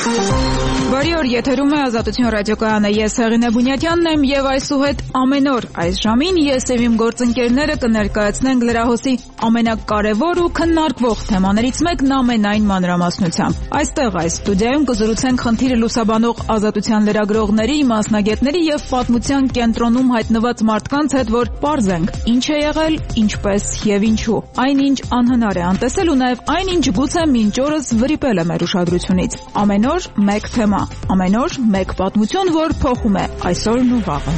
Բարի օր, եթերում է Ազատություն ռադիոկայանը, ես Հեղինե Բունյատյանն եմ եւ այսուհետ ամեն օր այս ժամին ես եւ իմ գործընկերները կներկայացնենք լրահոսի ամենակարևոր ու քննարկվող թեմաներից մեկն ամենայն մանրամասնությամբ։ Այստեղ այս ստուդիայում կզրուցենք խնդիրը լուսաբանող ազատության լրագրողների, մասնագետների եւ պատմության կենտրոնում հայտնված մարդկանց հետ, որ պարզենք ինչ է եղել, ինչպես եւ ինչու։ Այնինչ անհնար է անտեսել ու նաեւ այնինչ գուցե մինչ օրս վրիպել է մեր ուշադրությունից։ Ամեն օր մեկ թեմա, ամեն օր մեկ պատմություն, որ փոխում է այսօրն ու վաղը։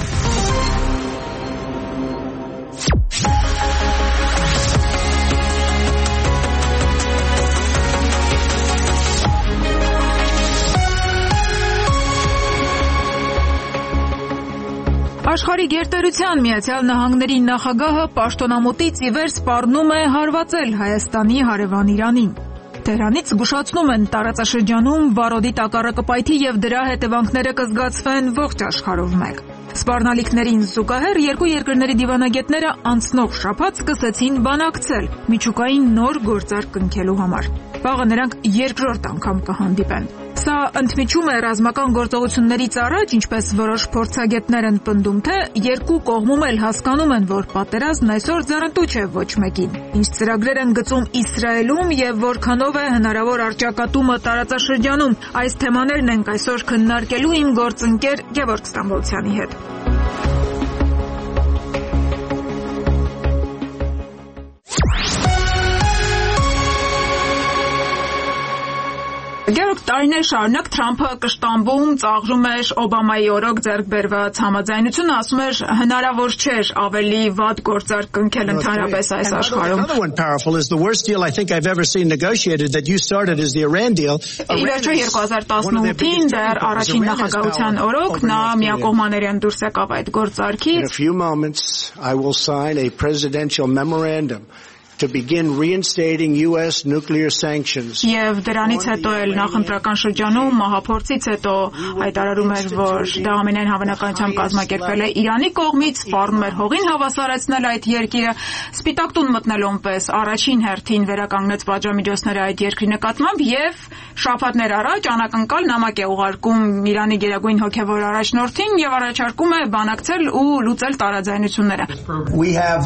Աշխարհի գերտերության Միացյալ Նահանգների նախագահը պաշտոնամուտից ի վեր սպառնում է հարվածել Հայաստանի հարևան Իրանին։ Թեհրանից զգուշացնում են տարածաշրջանում վարոդի տակառակպայթի եւ դրա հետևանքները կզգացվեն ողջ աշխարհով մեկ։ Սպառնալիքներին զուգահեռ երկու երկրների դիվանագետները անցնող շաբաթ սկսեցին բանակցել միջուկային նոր գործարք կնքելու համար։ Վաղը նրանք երկրորդ անգամ կհանդիպեն։ Սա ընդմիջում է ռազմական գործողություններից առաջ, ինչպես որոշ փորձագետներ են պնդում, թե երկու կողմում էլ հասկանում են, որ պատերազմն այսօր ձեռնտու չէ ոչ մեկին։ Ինչ ծրագրեր են գծում Իսրայելում եւ որքանով է հնարավոր առճակատումը տարածաշրջանում։ Այս թեմաներն ենք այսօր քննարկելու իմ գործընկեր Գևորգ Ստամբոլցյանի հետ։ Գերոք տարիներ շարունակ Թրամփը կշտամբում ծաղրում էր Օբամայի օրոք ձեռք բերված համաձայնությունը, ասում էր հնարավոր չէր ավելի վատ գործարք կնքել ընդհանրապես այս աշխարհում։ Ի վերջո 2018-ին դեռ առաջին նախագահության օրոք նա միակողմաներեն դուրս եկավ այդ գործարքից։ To begin reinstating US nuclear sanctions. Եվ դրանից հետո էլ նախընտրական շրջանում մահափորձից հետո հայտարարում էր, որ դա ամենայն հավանականությամբ կազմակերպվել է Իրանի կողմից, սպառնում էր հողին հավասարեցնել այդ երկիրը, Սպիտակ տուն մտնելուն պես առաջին հերթին վերականգնեց պատժամիջոցները այդ երկրի նկատմամբ եւ շաբաթներ առաջ անակնկալ նամակ է ուղարկում Իրանի գերագույն հոգեվոր առաջնորդին եւ առաջարկում է բանակցել ու լուծել տարաձայնությունները։ We have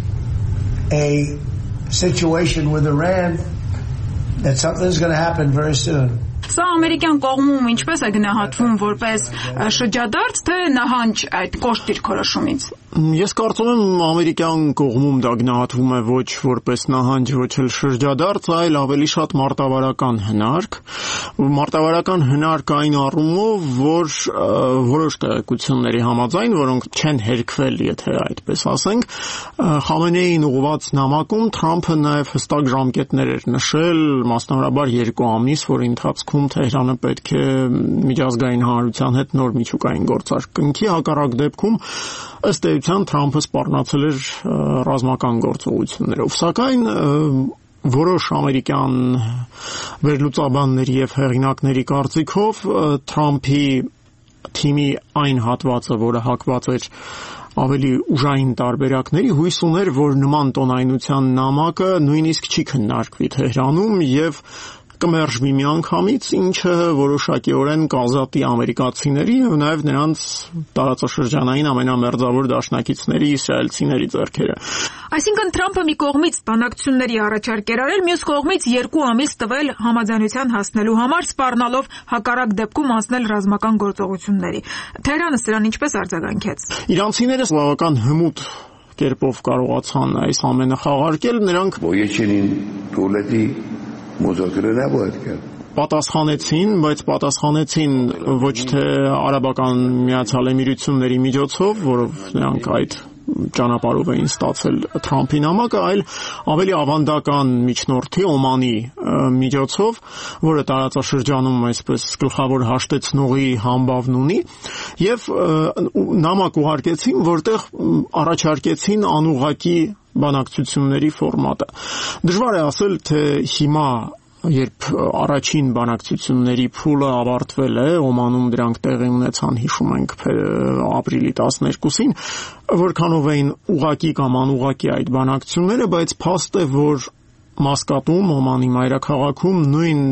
a situation with Iran that something is going to happen very soon. Սա ամերիկյան կողմում ինչպես է գնահատվում որպես շրջադարձ թե նահանջ այդ կոշտ դիրքորոշումից։ Ես կարծում եմ ամերիկյան կողմում դա գնահատվում է ոչ որպես նահանջ, ոչ էլ շրջադարձ, այլ ավելի շատ մարտավարական հնարք։ Մարտավարական հնարք այն առումով, որ որոշ տեղեկությունների համաձայն, որոնք չեն հերքվել, եթե այդպես ասենք, Խամենեին ուղղված նամակում Թրամփը նաև հստակ ժամկետներ էր նշել, մասնավորաբար 2 ամիս, որի ընթացքում Թեհրանը պետք է միջազգային հանրության հետ նոր միջուկային գործարք կնքի, հակառակ դեպքում ըստ էության Թրամփը սպառնացել էր ռազմական գործողություններով, սակայն որոշ ամերիկյան վերլուծաբանների եւ հեղինակների կարծիքով Թրամփի թիմի այն հատվածը, որը հակված էր ավելի ուժային տարբերակների, հույս ուներ, որ նման տոնայնության նամակը նույնիսկ չի քննարկվի Թեհրանում եւ կմերժվի միանգամից, ինչը որոշակիորեն կազատի ամերիկացիների եւ նաեւ նրանց տարածաշրջանային ամենամերձավոր դաշնակիցների իսրայելցիների ձեռքերը։ Այսինքն Թրամփը մի կողմից բանակցությունների առաջարկ էր արել, մյուս կողմից 2 ամիս տվել համաձայնության հասնելու համար, սպառնալով հակառակ դեպքում անցնել ռազմական գործողությունների։ Թեհրանը սրան ինչպես արձագանքեց։ Իրանցիները բավական հմուտ կերպով կարողացան այս ամենը խաղարկել, նրանք պատասխանեցին, բայց պատասխանեցին ոչ թե Արաբական Միացյալ Էմիրությունների միջոցով, որով նրանք այդ ճանապարհով էին ստացել Թրամփի նամակը, այլ ավելի ավանդական միջնորդի Օմանի միջոցով, որը տարածաշրջանում այսպես գլխավոր հաշտեցնողի համբավն ունի, եւ նամակ ուղարկեցին, որտեղ առաջարկեցին անուղղակի բանակցությունների ֆորմատը։ Դժվար է ասել, թե հիմա երբ առաջին բանակցությունների փուլը ավարտվել է, Օմանում դրանք տեղի ունեցան, հիշում ենք, ապրիլի 12-ին, որքանով էին ուղղակի կամ անուղղակի այդ բանակցությունները, բայց փաստ է, որ Մասկատում, Օմանի մայրաքաղաքում նույն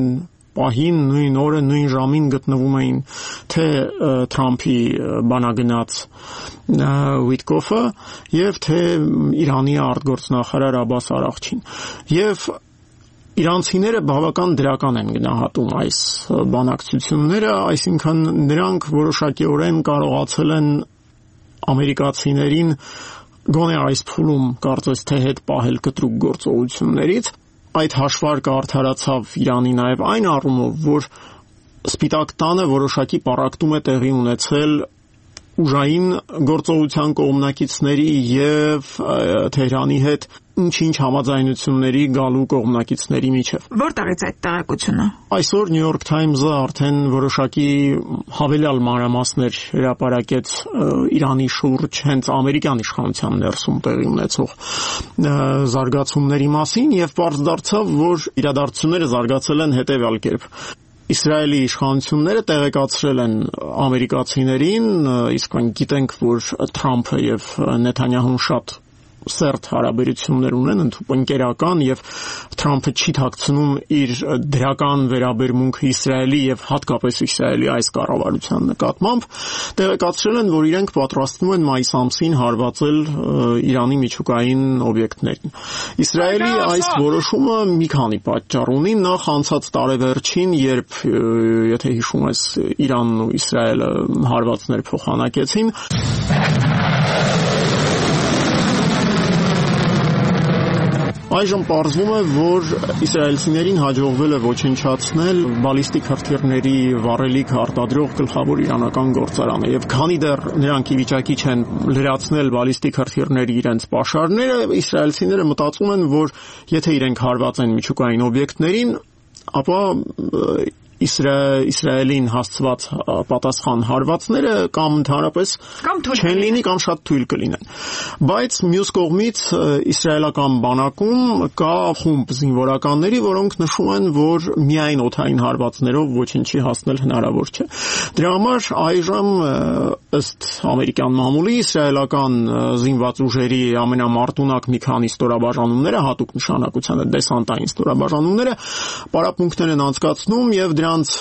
պահին, նույն օրը, նույն ժամին գտնվում էին թե Թրամփի բանագնաց Ուիտկոֆը եւ թե Իրանի արտգործնախարար Աբբաս Արաղչին։ Եվ իրանցիները բավական դրական են գնահատում այս բանակցությունները, այսինքն նրանք որոշակիորեն կարողացել են ամերիկացիներին գոնե այս փուլում կարծես թե հետ պահել կտրուկ գործողություններից։ Այդ հաշվարկը արդարացավ Իրանի նաև այն առումով, որ Սպիտակ տանը որոշակի պառակտում է տեղի ունեցել ուժային գործողության կողմնակիցների եւ Թեհրանի հետ ինչ-ինչ համաձայնությունների գալու կողմնակիցների միջև։ Որտեղից այդ տեղեկությունը։ Այսօր New York Times-ը արդեն որոշակի հավելյալ մանրամասներ հրապարակեց Իրանի շուրջ հենց ամերիկյան իշխանության ներսում տեղի ունեցող զարգացումների մասին եւ պարզ դարձավ, որ իրադարձությունները զարգացել են հետեւյալ կերպ։ Իսրայելի իշխանությունները տեղեկացրել են ամերիկացիներին, իսկ գիտենք, որ Թրամփը եւ Նեթանյահուն շատ սերտ հարաբերություններ ունեն, ընկերական, եւ Թրամփը չի թաքցնում իր դրական վերաբերմունքը Իսրայելի եւ հատկապես Իսրայելի այս կառավարության նկատմամբ, տեղեկացրել են, որ իրենք պատրաստվում են մայիս ամսին հարվածել Իրանի միջուկային օբյեկտներին։ Իսրայելի այս որոշումը մի քանի պատճառ ունի, նախ անցած տարեվերջին, երբ եթե հիշում ես Իրանն ու Իսրայելը հարվածներ փոխանակեցին, այժմ պարզվում է, որ իսրայելցիներին հաջողվել է ոչնչացնել բալիստիկ հրթիռների վառելիք արտադրող գլխավոր իրանական գործարանը, եւ քանի դեռ նրանք ի վիճակի չեն լրացնել բալիստիկ հրթիռների իրենց պաշարները, իսրայելցիները մտածում են, որ եթե իրենք հարվածեն միջուկային օբյեկտներին, ապա Իսրայելին հասցված պատասխան հարվածները կամ ընդհանրապես չեն լինի կամ շատ թույլ կլինեն։ Բայց մյուս կողմից իսրայելական բանակում կա խումբ զինվորականների, որոնք նշում են, որ միայն օդային հարվածներով ոչինչի հասնել հնարավոր չէ։ Դրա համար այժմ ըստ ամերիկյան մամուլի իսրայելական զինված ուժերի ամենամարտունակ մի քանի ստորաբաժանումները, հատուկ նշանակության դեսանտային ստորաբաժանումները, պարապմունքներ են անցկացնում եւ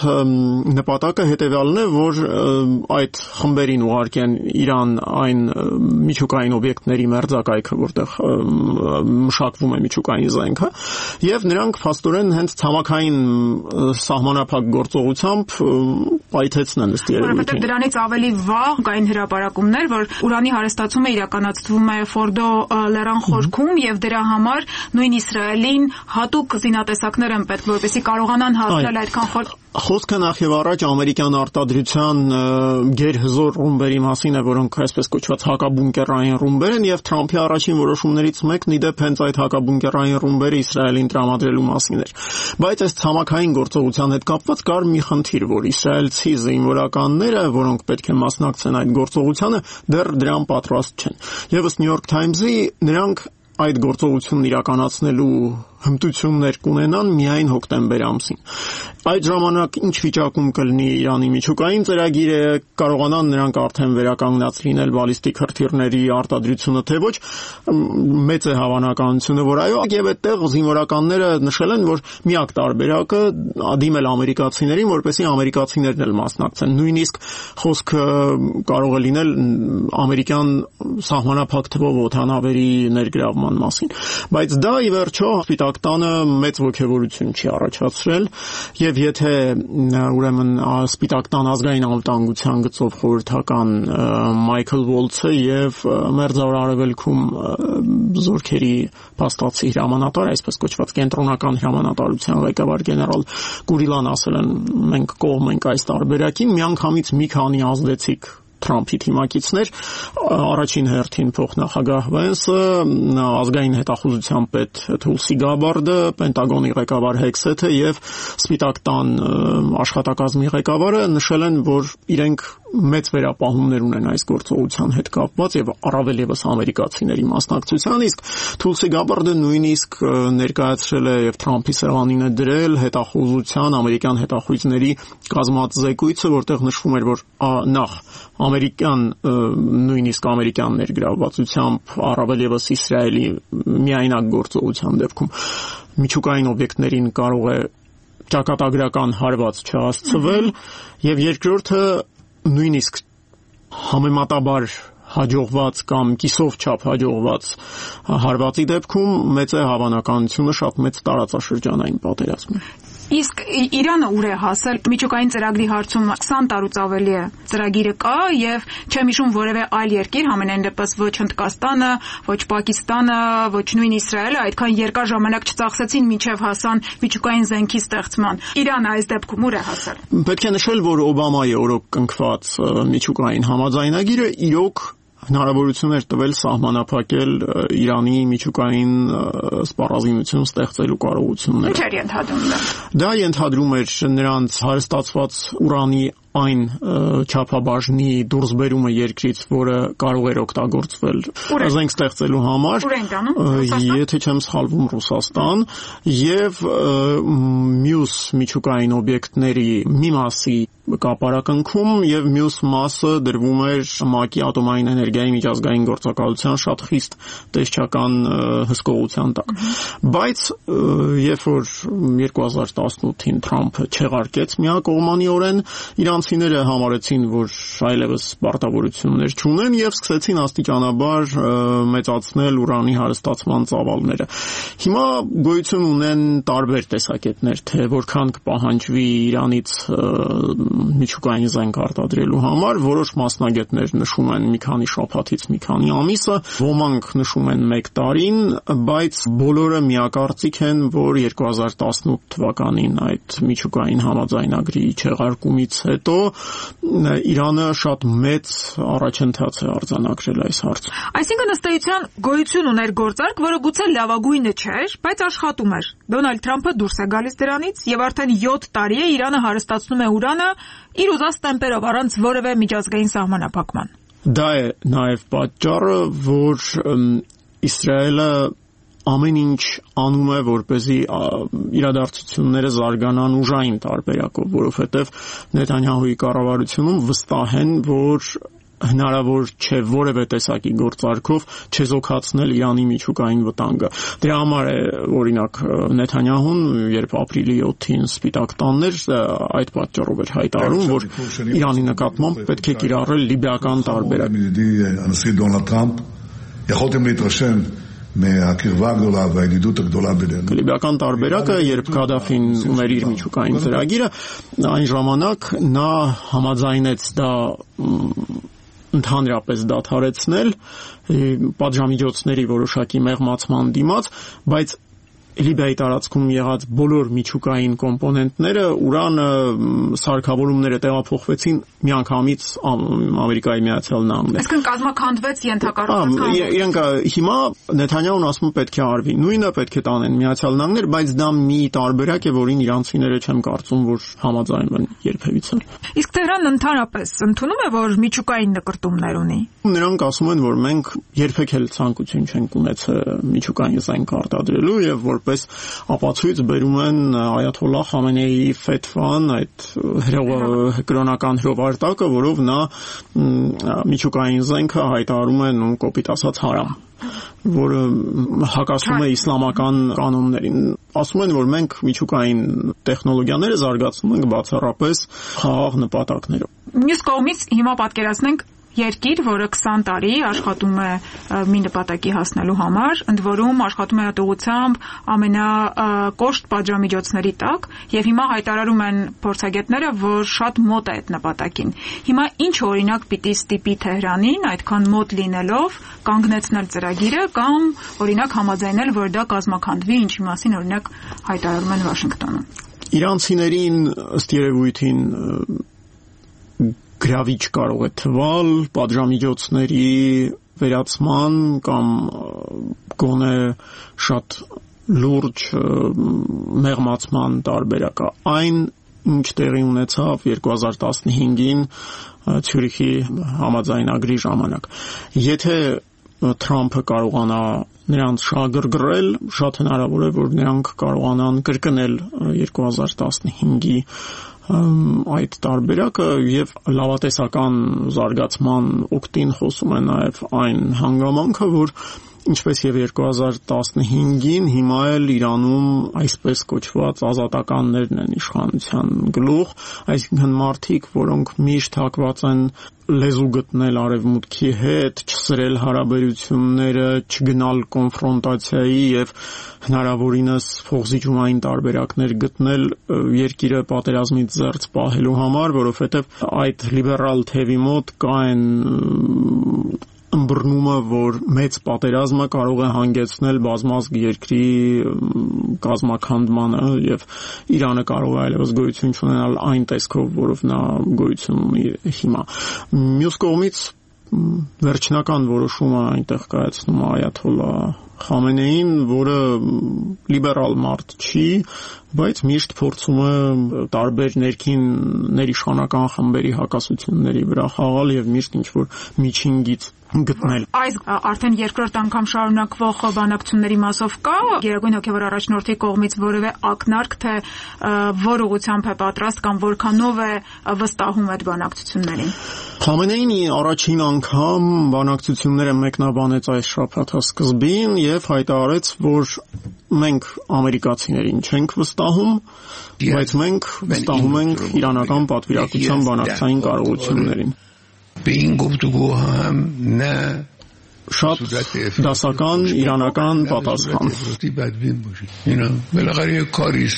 նպատակը հետևյալն է, որ այդ խմբերին ուղարկեն Իրան այն միջուկային օբյեկտների մերձակայքը, որտեղ մշակվում է միջուկային զենքը, եւ նրանք փաստորեն հենց ցամաքային սահմանափակ գործողությամբ պայթեցնեն ըստ երևույթին։ Որովհետեւ դրանից ավելի վաղ կային հրապարակումներ, որ ուրանի հարստացումը իրականացվում է Ֆորդո լեռան խորքում եւ դրա համար նույն Իսրայելին հատուկ զինատեսակներ են պետք, որպեսզի կարողանան հասնել այդքան խոր։ Խոսքը նախ եւ առաջ ամերիկյան արտադրության գերհզոր ռումբերի մասին է, որոնք այսպես կոչված հակաբունկերային ռումբեր են, եւ Թրամփի առաջին որոշումներից մեկն իդեպ հենց այդ հակաբունկերային ռումբերը Իսրայելին տրամադրելու մասին էր։ Բայց այս ցամաքային գործողության հետ կապված կար մի խնդիր, որ իսրայելցի զինվորականները, որոնք պետք է մասնակցեն այդ գործողությանը, դեռ դրան պատրաստ չեն։ Եվս New York Times-ի նրանք այդ գործողությունն իրականացնելու հմտություններ կունենան միայն հոկտեմբեր ամսին։ Այդ ժամանակ ինչ վիճակում կլինի Իրանի միջուկային ծրագիրը, կարողանան նրանք արդեն վերականգնած լինել բալիստիկ հրթիռների արտադրությունը, թե ոչ, մեծ է հավանականությունը, որ այո, եւ այդտեղ զինվորականները նշել են, որ միակ տարբերակը դիմել ամերիկացիներին, որպեսզի ամերիկացիներն էլ մասնակցեն։ Նույնիսկ խոսքը կարող է լինել ամերիկյան սահմանափակ թվով օդանավերի ներգրավման մասին։ Բայց դա ի վերջո Տանը մեծ ոգևորություն չի առաջացրել եւ եթե ուրեմն Սպիտակ տան ազգային անվտանգության գծով խորհրդական Մայքլ Վոլցը եւ Մերձավոր Արևելքում զորքերի փաստացի հրամանատար, այսպես կոչված կենտրոնական հրամանատարության ղեկավար գեներալ Կուրիլան ասել են, մենք կողմ ենք այս տարբերակին, միանգամից մի քանի ազդեցիկ Թրամփի թիմակիցներ, առաջին հերթին փոխնախագահ Վենսը, ազգային հետախուզության պետ Թուլսի Գաբարդը, Պենտագոնի ղեկավար Հեքսեթը եւ Սպիտակ տան աշխատակազմի ղեկավարը նշել են, որ իրենք մեծ վերապահումներ ունեն այս գործողության հետ կապված եւ առավել եւս ամերիկացիների մասնակցության, իսկ Թուլսի Գաբարդը նույնիսկ ներկայացրել է եւ Թրամփի սեղանին է դրել հետախուզության, ամերիկյան հետախույզների կազմած զեկույցը, որտեղ նշվում էր, որ նախ նույնիսկ ամերիկյան ներգրավվածությամբ առավել եւս Իսրայելի միայնակ գործողության դեպքում միջուկային օբյեկտներին կարող է ճակատագրական հարված չհասցվել, եւ երկրորդը նույնիսկ համեմատաբար հաջողված կամ կիսով չափ հաջողված հարվածի դեպքում մեծ է հավանականությունը շատ մեծ տարածաշրջանային պատերազմի։ Իսկ Իրանը ուր է հասել միջուկային ծրագրի հարցում 20 տարուց ավելի է ծրագիրը կա եւ չեմ հիշում որևէ այլ երկիր, համենայն դեպս ոչ Հնդկաստանը, ոչ Պակիստանը, ոչ նույն Իսրայելը այդքան երկար ժամանակ չծախսեցին մինչեւ հասան միջուկային զենքի ստեղծման։ Իրանը այս դեպքում ուր է հասել։ Պետք է նշել, որ Օբամայի օրոք կնքված միջուկային համաձայնագիրը իրոք հնարավորություն էր տվել սահմանափակել Իրանի միջուկային սպառազինություն ստեղծելու կարողությունները։ Ինչ էր ենթադրում դա։ Դա ենթադրում էր նրանց հարստացված ուրանի այն չափաբաժնի դուրսբերումը երկրից, որը կարող էր օգտագործվել զենք ստեղծելու համար, եթե չեմ սխալվում Ռուսաստան, եւ մյուս միջուկային օբյեկտների մի մասի կապարակնքում եւ մյուս մասը դրվում էր ՄԱԿ-ի ատոմային էներգիայի միջազգային գործակալության շատ խիստ տեսչական հսկողության տակ։ Բայց երբ որ 2018-ին Թրամփը չեղարկեց միակողմանիորեն, իրանցիները համարեցին, որ այլևս պարտավորություններ չունեն եւ սկսեցին աստիճանաբար մեծացնել ուրանի հարստացման ծավալները։ Հիմա գոյություն ունեն տարբեր տեսակետներ, թե որքան կպահանջվի Իրանից միջուկային զենք արտադրելու համար, որոշ մասնագետներ նշում են մի քանի շաբաթից մի քանի ամիսը, ոմանք նշում են 1 տարին, բայց բոլորը միակարծիք են, որ 2018 թվականին այդ միջուկային համաձայնագրի չեղարկումից հետո Իրանը շատ մեծ առաջընթաց է արձանագրել այս հարցում։ Այսինքն ըստ էության գոյություն ուներ գործարք, որը գուցե լավագույնը չէր, բայց աշխատում էր։ Դոնալդ Թրամփը դուրս է գալիս դրանից եւ արդեն 7 տարի է Իրանը հարստացնում է ուրանը իր ուզած տեմպերով առանց որևէ միջազգային սահմանափակման։ Դա է նաև պատճառը, որ Իսրայելը ամեն ինչ անում է, որպեսզի իրադարձությունները զարգանան ուժային տարբերակով, որովհետև Նեթանյահուի կառավարությունում վստահ են, որ հնարավոր չէ որևէ տեսակի գործարքով չեզոքացնել Իրանի միջուկային վտանգը։ Դրա համար է, օրինակ, Նեթանյահուն, երբ ապրիլի 7-ին Սպիտակ տաններ, այդ պատճառով էր հայտարարում, որ Իրանի նկատմամբ պետք է կիրառել լիբիական տարբերակ։ הנשיא דונלד טראמפ, יכולתם להתרשם מהקרבה הגדולה והידידות הגדולה בינינו. Լիբիական տարբերակը, երբ Կադաֆին ուներ իր միջուկային ծրագիրը, այն ժամանակ նա համաձայնեց դա ընդհանրապես դադարեցնել պատժամիջոցների որոշակի մեղմացման դիմաց, բայց Լիբիայի տարածքում եղած բոլոր միջուկային կոմպոնենտները, ուրանը, սարքավորումները տեղափոխվեցին միանգամից Ամերիկայի Միացյալ Նահանգներ։ Այսինքն կազմաքանդվեց ենթակառուցվածքան։ Իրենք հիմա Նեթանյահուն ասում պետք է արվի։ Նույնը պետք է տանեն Միացյալ Նահանգներ, բայց դա մի տարբերակ է, որին իրանցիները չեմ կարծում, որ համաձայնվեն երբևիցե։ Իսկ Թեհրանն ընդհանրապես ընդունում է, որ միջուկային նկրտումներ ունի։ Նրանք ասում են, որ մենք երբեք էլ ցանկություն չենք ունեցել միջուկային զենք արտադրելու եւ որպես ապացույց բերում են Այաթոլլահ Խամենեիի ֆեթվան, այդ կրոնական հրովարտակը, որով նա միջուկային զենքը հայտարարում է նույն կոպիտ ասած հարամ, որը հակասում է իսլամական կանոններին։ Ասում են, որ մենք միջուկային տեխնոլոգիաները զարգացնում ենք բացառապես խաղաղ նպատակներով։ Մյուս կողմից հիմա պատկերացնենք երկիր, որը 20 տարի աշխատում է մի նպատակի հասնելու համար, ընդ որում աշխատում է հատուղությամբ ամենակոշտ պատժամիջոցների տակ, եւ հիմա հայտարարում են փորձագետները, որ շատ մոտ է այդ նպատակին։ Հիմա ինչ օրինակ պիտի ստիպի Թեհրանին այդքան մոտ լինելով կանգնեցնել ծրագիրը կամ օրինակ համաձայնել, որ դա կազմաքանդվի, ինչի մասին օրինակ հայտարարում են Վաշինգտոնում։ Իրանցիներին ըստ երևույթին գրավիչ կարող է թվալ պատժամիջոցների վերացման կամ գոնե շատ լուրջ մեղմացման տարբերակը։ Այն, ինչ տեղի ունեցավ 2015-ին Ցյուրիխի համաձայնագրի ժամանակ։ Եթե Թրամփը կարողանա նրանց շահագրգռել, շատ հնարավոր է, որ նրանք կարողանան կրկնել 2015-ի այդ տարբերակը եւ լավատեսական զարգացման օգտին խոսում է նաեւ այն հանգամանքը, որ ինչպես եւ 2015-ին հիմա էլ Իրանում այսպես կոչված ազատականներն են իշխանության գլուխ, այսինքն մարդիկ, որոնք միշտ հակված են լեզու գտնել արևմուտքի հետ, չսրել հարաբերությունները, չգնալ կոնֆրոնտացիայի եւ հնարավորինս փոխզիջումային տարբերակներ գտնել երկիրը պատերազմից զերծ պահելու համար, որովհետեւ այդ լիբերալ թևի մոտ կա այն ըմբռնումը, որ մեծ պատերազմը կարող է հանգեցնել բազմազգ երկրի կազմաքանդմանը եւ Իրանը կարող է այլևս գոյություն չունենալ այն տեսքով, որով նա գոյություն ունի հիմա։ Մյուս կողմից վերջնական որոշումը այնտեղ կայացնում է այաթոլլա Խամենեին, որը լիբերալ մարդ չի, բայց միշտ փորձում է տարբեր ներքին ներիշխանական խմբերի հակասությունների վրա խաղալ եւ միշտ ինչ-որ միջին գիծ գտնել։ Այս արդեն երկրորդ անգամ շարունակվող բանակցությունների մասով կա Գերագույն հոգևոր առաջնորդի կողմից որևէ ակնարկ, թե որ ուղղությամբ է պատրաստ կամ որքանով է վստահում այդ բանակցություններին։ Խամենեին առաջին անգամ բանակցությունները մեկնաբանեց այս շաբաթա սկզբին եւ հայտարարեց, որ մենք ամերիկացիներին չենք վստահում, բայց մենք վստահում ենք իրանական պատվիրակության բանակցային կարողություններին։ Being գոբտուգու համ նա շատ դասական իրանական պատասխան։ Մելախարի կարիս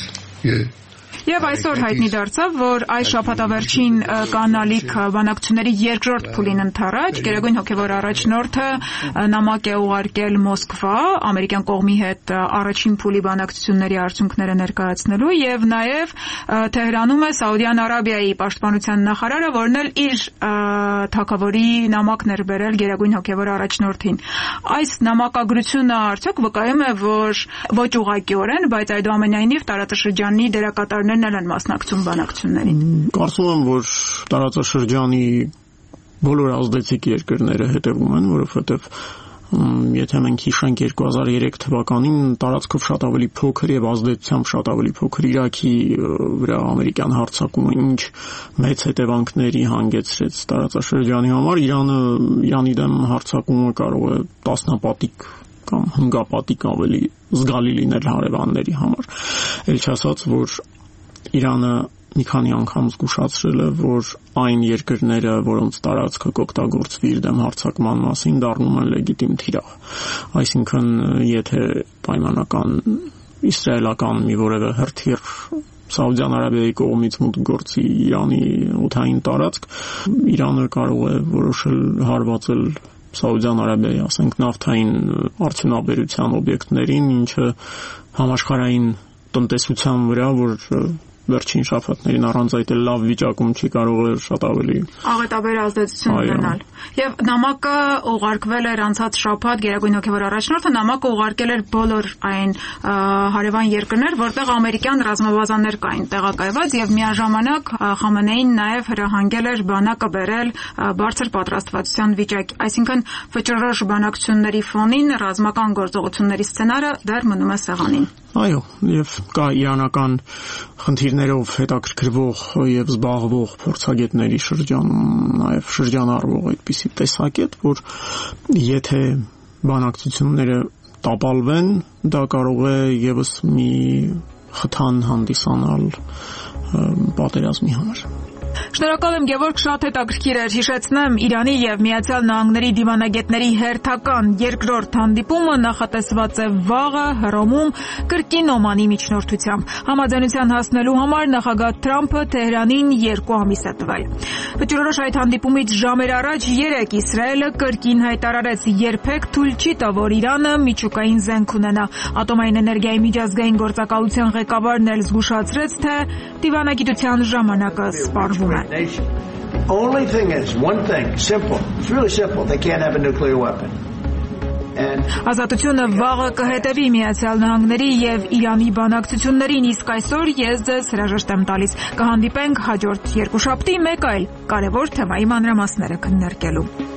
Եվ այսօր հայտնի դարձավ, որ այս շաբաթավերջին կանալիք բանակցությունների երկրորդ փուլին ընթരാճ Գերագույն հոգևոր առաջնորդը նամակ է ուղարկել Մոսկվա ամերիկյան կողմի հետ առաջին փուլի բանակցությունների արդյունքները ներկայացնելու եւ նաեւ Թեհրանում է Սաուդյան Արաբիայի պաշտպանության նախարարը, որն էլ իր թագավորի նամակն էր բերել Գերագույն հոգևոր առաջնորդին։ Այս նամակագրությունը արդյոք վկայում է, որ ոչ ուղղակիորեն, բայց այդուամենայնիվ տարածաշրջանի դերակատարներն են մասնակցում բանակցություններին։ Կարծում եմ, որ տարածաշրջանի բոլոր ազդեցիկ երկրները հետևում են, որովհետև եթե մենք հիշենք 2003 թվականին տարածքով շատ ավելի փոքր եւ ազդեցությամբ շատ ավելի փոքր Իրաքի վրա ամերիկյան հարձակումը ինչ մեծ հետևանքների հանգեցրեց տարածաշրջանի համար, Իրանի դեմ հարձակումը կարող է տասնապատիկ կամ հնգապատիկ ավելի զգալի լինել հարևանների համար։ Էլ չասած, որ Իրանը մի քանի անգամ զգուշացրել է, որ այն երկրները, որոնց տարածքը կօգտագործվի իր դեմ հարձակման մասին, դառնում են լեգիտիմ թիրախ։ Այսինքն, եթե պայմանական իսրայելական մի որևէ հրթիռ Սաուդյան Արաբիայի կողմից մուտք գործի Իրանի օդային տարածք, Իրանը կարող է որոշել հարվածել Սաուդյան Արաբիայի, ասենք, նավթային արդյունաբերության օբյեկտներին, ինչը համաշխարհային տնտեսության վրա, որ վերջին շաբաթներին առանց այդ լավ վիճակում չի կարող է շատ ավելի աղետաբեր ազդեցություն ունենալ։ Եվ նամակը ուղարկվել էր անցած շաբաթ Գերագույն հոգևոր առաջնորդը նամակը ուղարկել էր բոլոր այն հարևան երկրներ, որտեղ ամերիկյան ռազմաբազաներ կային տեղակայված եւ միաժամանակ Խամենեին նաեւ հրահանգել էր բանակը բերել բարձր պատրաստվածության վիճակ, այսինքն վճռորոշ բանակցությունների ֆոնին ռազմական գործողությունների սցենարը դեռ մնում է սեղանին։ Այո, եւ կա իրանական խնդիրներով հետաքրքրվող եւ զբաղվող փորձագետների շրջանում նաեւ շրջանառվող այդպիսի տեսակետ, որ եթե բանակցությունները տապալվեն, դա կարող է եւս մի խթան հանդիսանալ պատերազմի համար։ Շնորհակալ եմ, Գևորգ, շատ հետաքրքիր էր։ Հիշեցնեմ, Իրանի եւ Միացյալ Նահանգների դիվանագետների հերթական երկրորդ հանդիպումը նախատեսված է վաղը Հռոմում կրկին Օմանի միջնորդությամբ։ Համաձայնության հասնելու համար նախագահ Թրամփը Թեհրանին 2 ամիս է տվել։ Վճռորոշ այդ հանդիպումից ժամեր առաջ 3 Իսրայելը կրկին հայտարարեց երբեք թույլ չի տա, որ Իրանը միջուկային զենք ունենա։ Ատոմային էներգիայի միջազգային գործակալության ղեկավարն էլ զգուշացրեց, թե դիվանագիտության ժամանակը սպառվում է։ Only thing is one thing, simple. It's really simple. They can't have a nuclear weapon. Ազատությունը վաղը կհետևի Միացյալ Նահանգների եւ Իրանի բանակցություններին, իսկ այսօր ես ձեզ հրաժեշտ եմ տալիս։ Կհանդիպենք հաջորդ երկուշաբթի մեկ այլ կարևոր թեմայի մանրամասները քննարկելու։